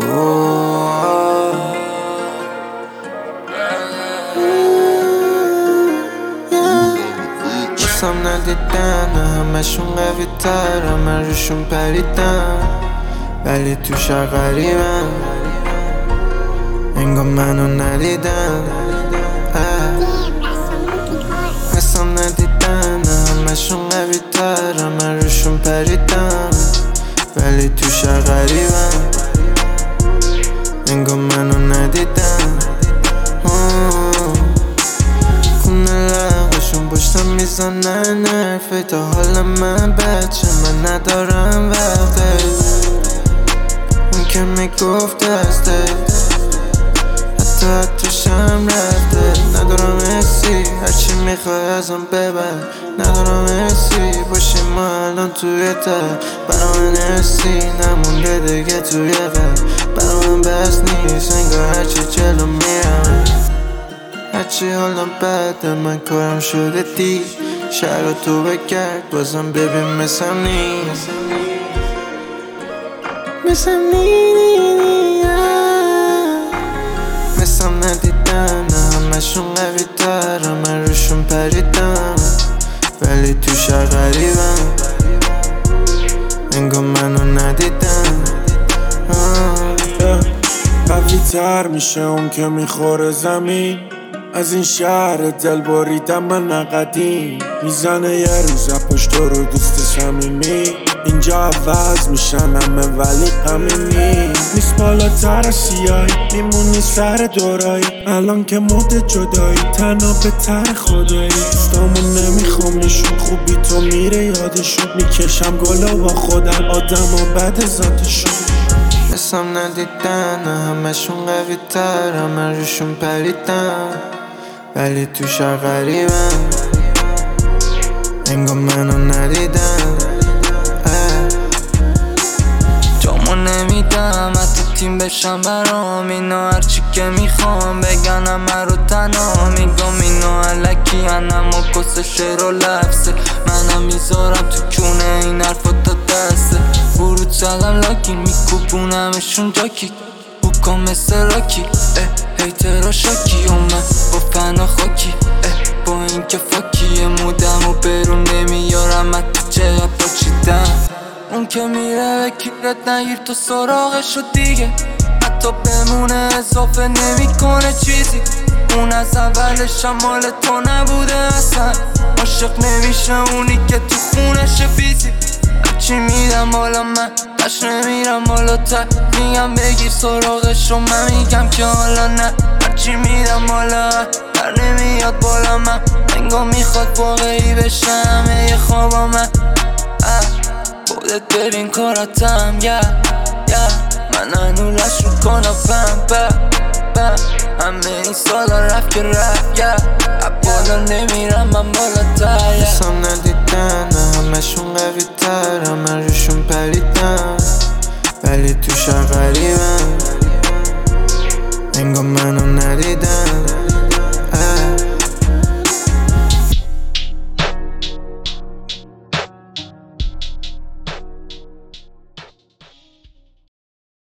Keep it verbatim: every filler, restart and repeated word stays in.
بسم ندیدن همشون قوی تر، همه روشون پریدن ولی توش غریبن، انگار منو ندیدن. بسم ندیدن همشون قوی تر، همه روشون پریدن ولی توش غریبن، انگار منو ندیدن. پشتم میزنن حرفی تا حال من بچه من ندارم وقته، اون که میگفت دسته حتی حتیشم رفته. ندارم حسی هرچی میخوای ازم ببر، ندارم حسی باشیم ما الان توی تر. برا من حسی نمونده دیگه توی قلب، برا من بس نیست انگار هرچی جلو میرم. هرچی حالم بده من کارم شده دی، شهر تو بگرد بازم ببین مثل نیست، مثل نیست، مثل ندیدن همشون قوی تر، همه روشون پریدن ولی توش غریبن، انگار منو ندیدن. قوی تر میشه اون که میخوره زمین، از این شهر دل بریدم من نقدیم. میزنه یه روز پشت رو دوست صمیمی، اینجا عوض میشن همه ولی غمی نیست. بالاتر از سیاهی میمونی سر دورایی، الان که مد جدایی تنها به تر خدایی. دوستامون نمیخوام نشون خوبی تو میره یادشون، میکشم گلا با خودم آدم و بد ذاتشون. بسم ندیدن همشون قوی تر، همه روشون پریدن ولی توش غریبن، انگار منو ندیدن. جامو نمیدم حتی تیم بشم برام، اینا هرچی که میخوام بگن همه رو تنها میگم. اینا علکی هنم و کس شعر و لفظه، منم میذارم تو کونه این حرفا تا دسته. ورود زدم لاکی میکوبونمشون جاکی، بکن مثل راکی هیترا شاکی. و من با فنا خاکی با این که فاکیه مودم و برون نمیارم حتی چقدر پاچیدم. اون که میره به کیرت نگیر تو سراغشو دیگه، حتی بمونه اضافه نمیکنه چیزی. اون از اولش هم مال تو نبوده اصلا، عاشق نمیشه اونی که تو خونش بیزی. هرچی میدم حالا من قش نمیرم بالاتر، میگم بگیر سراغش و من میگم که حالا نه. هرچی میدم حالا در نمیاد بالا من، انگار میخواد واقعی بشه همه خوابا من. خودت ببین کاراتم یا یا من هنولش رو کنم پم پم پم. همه این سالا رفت که رفت یا بالا نمیرم من بالاتر. بسم ندیدن همشون قوی تر، همه روشون پریدن ولی توش غریبن، انگار منو ندیدن.